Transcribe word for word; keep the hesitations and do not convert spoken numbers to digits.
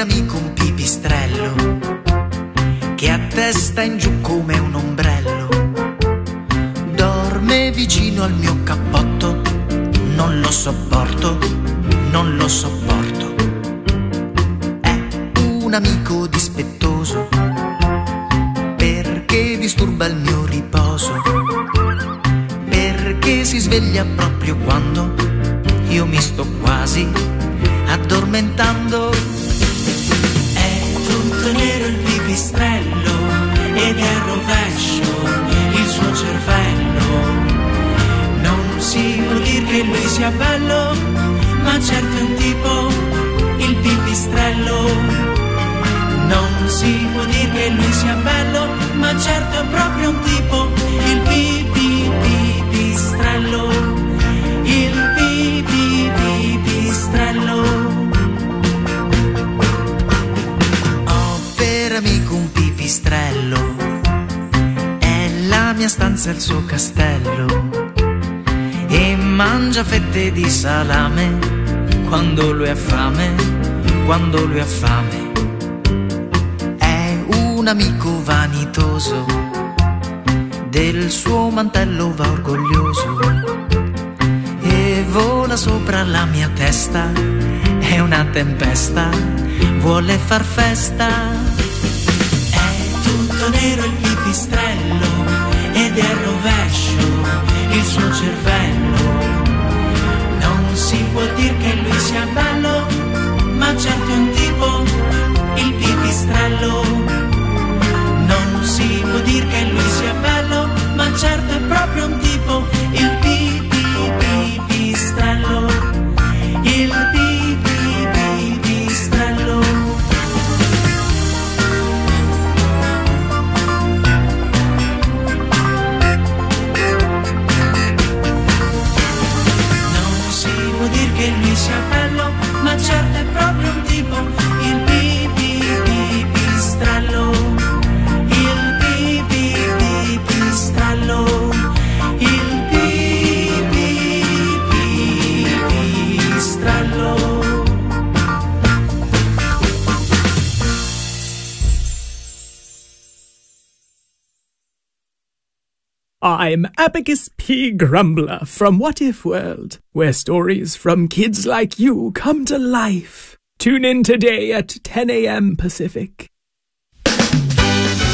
amico un pipistrello che a testa in giù come un ombrello dorme vicino al mio cappotto. Non lo sopporto, non lo sopporto. È un amico dispettoso perché disturba il mio riposo, perché si sveglia proprio quando io mi sto quasi addormentando. È tutto nero il pipistrello ed è a rovescio il suo cervello. Non si può dire che lui sia bello, ma certo è un tipo, il pipistrello. Non si può dire che lui sia bello, ma certo è proprio un tipo, il pipi pipistrello, il pipi pipistrello. Ho per amico un pipistrello, è la mia stanza e il suo castello, e mangia fette di salame quando lui ha fame, quando lui ha fame. Un amico vanitoso, del suo mantello va orgoglioso e vola sopra la mia testa, è una tempesta, vuole far festa. È tutto nero il pipistrello ed è a rovescio il suo cervello. Non si può dire che lui sia bello, ma certo è un tipo, il pipistrello. Non si può dire che lui sia bello, ma certo è proprio un tipo, il pipi pipistrello, il pipi pipistrello. Non si può dire che lui sia bello, ma certo è proprio un tipo, il pipi pipistrello. I'm Abacus P. Grumbler from What If World, where stories from kids like you come to life. Tune in today at ten a m Pacific.